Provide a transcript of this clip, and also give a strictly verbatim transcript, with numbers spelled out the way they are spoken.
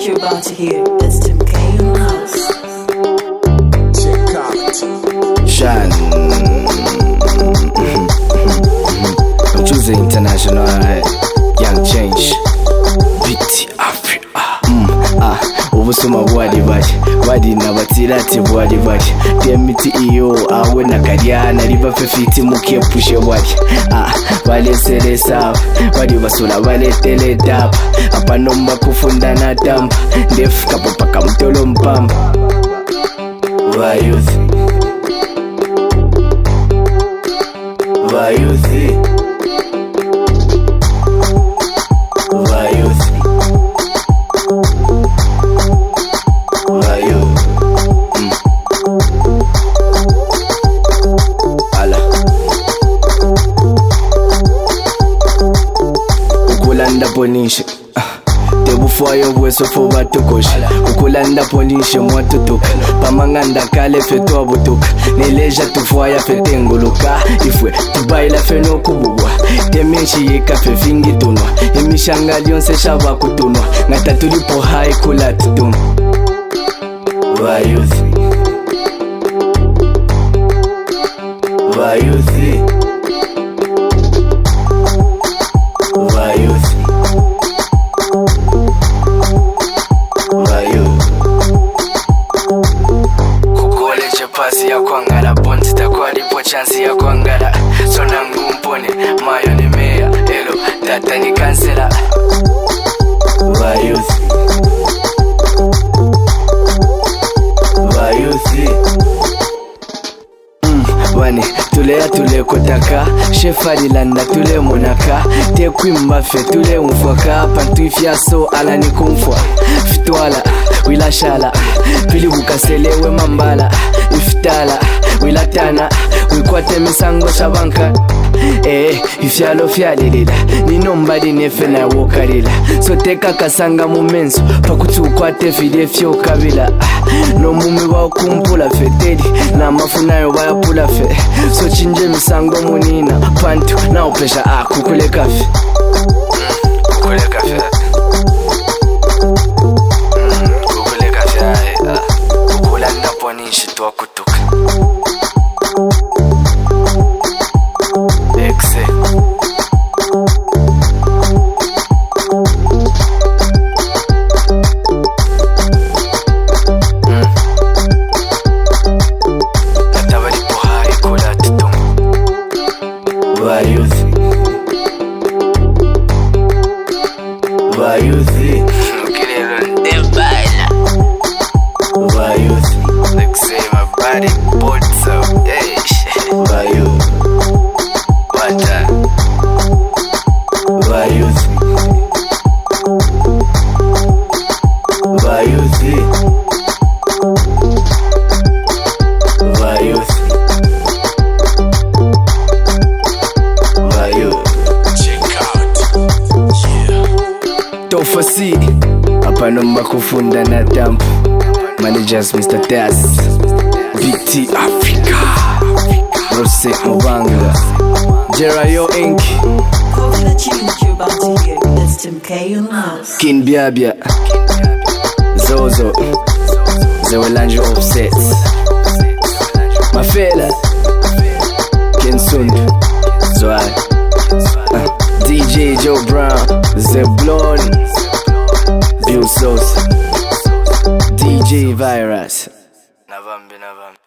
tune you're about to hear. That's Tim K in the house. Check out. Shan. I'm choosing international, right? Young change. Beat Africa. Mm, ah, ubusuma bwadi baki. Wadi na batirati bwadi baki. Demiti iyo awe na kariana riba fefiti muke pushe bwaki. Ah, vale seresa. Wadi basula vale tele dap. Apa nomba kufunda na damp. Ndef kapapa kamtolo mpamba. Wa youth. Wa youth. Wa youth. Wa youth. Mm. Ala. Ukulanda ponishe. Tebufoyo bweso fo batukoshe. Ukulanda ponishe mwatutuka. Pamanganda kale feto abutuka. Neleja tufoya fetenguluka. Ifwe tubaila feno kubugwa. Temenshi yeka fe fingi tunwa. Imishanga lyonse shaba kutunwa. Ngata tulipo hai kula tutuma. Wa youth. Wa youth. Wa youth. Pasi ya kwangara bonzi takwa lipo chansi ya kwangara sona ngumpone mayo ni mea elo tata ni kansela. Wa youth. Wa youth. Mm, wani tulea tule kotaka shefari landa tule monaka tekwimba fe tule umfwaka pantuifya so ala ni kumfwa fitwala wila shala pili bukaselewe mambala iftala wila tana wikwate misango shabanka eh ifyalo fyalelila ninombadi nefe na wokalila so teka kasanga mumenso pakutukwate vile fyo kabila no mumi wa kumpula feteli na mafunayo bayapula fe so chinje misango munina pantu na upesha ah kukule kafe kukule kafe kukule kafe kukula naponishi tuwa kutuka exe Wa youth. Wa youth. Ukilelo ndebaila. Wa youth. Like say my body bored so hey. Wa youth. Wata. Wa youth. Wa youth. Wa youth. Tofasi hapa nomba kufunda na damp. Managers Mister Taz Beat Africa Rose Mubanga Jerayo Incorporated. Copy the tune you're about to hear. That's Tim K in the house. Kin Biabia Zozo Zewelange Offset Mafela Ken Sundu Zwai uh, D J Joe Brown Zeblon Bill Sauce D J Virus Navambi Navambi